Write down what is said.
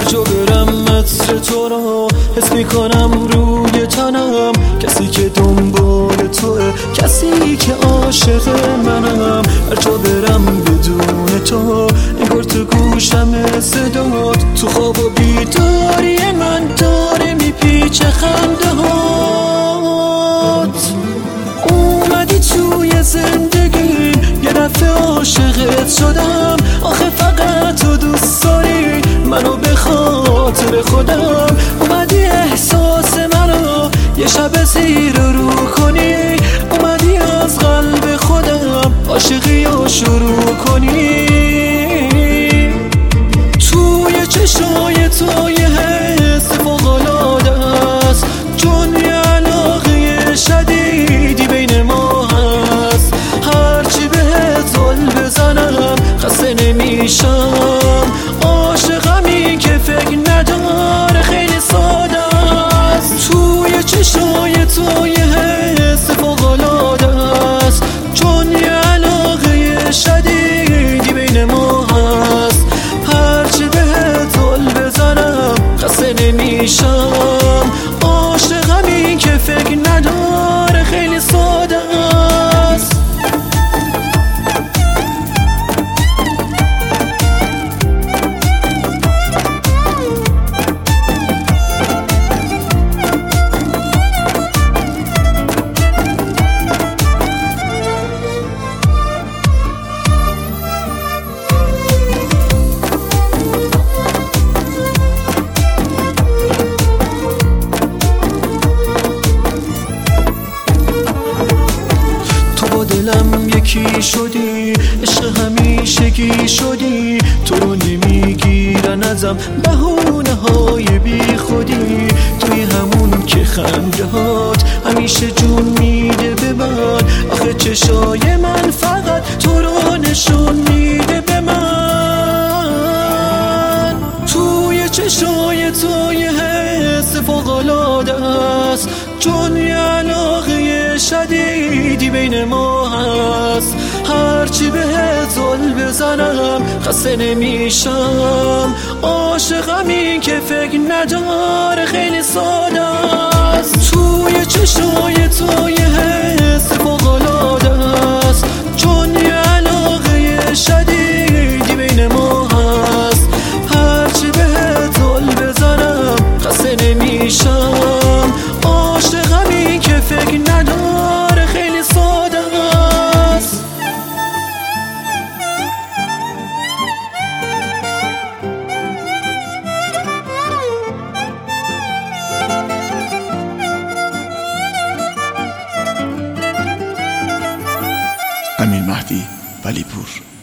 جا برم متر تو رو حس میکنم روی تنم، کسی که دنبال توه، کسی که عاشق منم. هر جا برم بدون تو انگار تو گوشم صدات، تو خواب و بیداری من داره میپیچه خنده هات. اومدی توی زندگی یه دفعه عاشقت شدم، آخه فقط تو دوست داری منو به خاطر خودم. اومدی احساس منو یه شب زیر رو کنی، اومدی از قلب خودم عاشقی رو شروع کنی. توی چشای تو یه حس فوق‌العاده است، چون یه علاقه شدیدی بین ما هست. هرچی بهت زل بزنم خسته نمیشم، عاشقمی که فکر نداره خیلی ساده است. توی چشای تو یه حس فوق‌العاده است، چون یه علاقه شدیدی بین ما هست. هرچی بهت زل بزنم خسته نمیشم، عاشقمی که فکر نداره خیلی ساده است. دلم یکی شدی، عشق همیشگی شدی، تو رو نمیگیرن ازم بهونه های بی خودی. توی همون که خنده هات همیشه جون میده به من، آخه چشای من فقط تو رو نشون میده به من. توی چشای تو یه حس فوق‌العاده است، چون یه علاقه شدیدی بین ما هست. هرچی بهت زل بزنم خسته نمیشم، عاشقمی که فکر نداره خیلی ساده است. توی چشای تو یه حس فوق‌العاده است، چون یه علاقه شدیدی بین ما هست. هرچی بهت زل بزنم خسته نمیشم، عاشقمی که فکر نداره خیلی ساده است. امین مهدی ولیپور.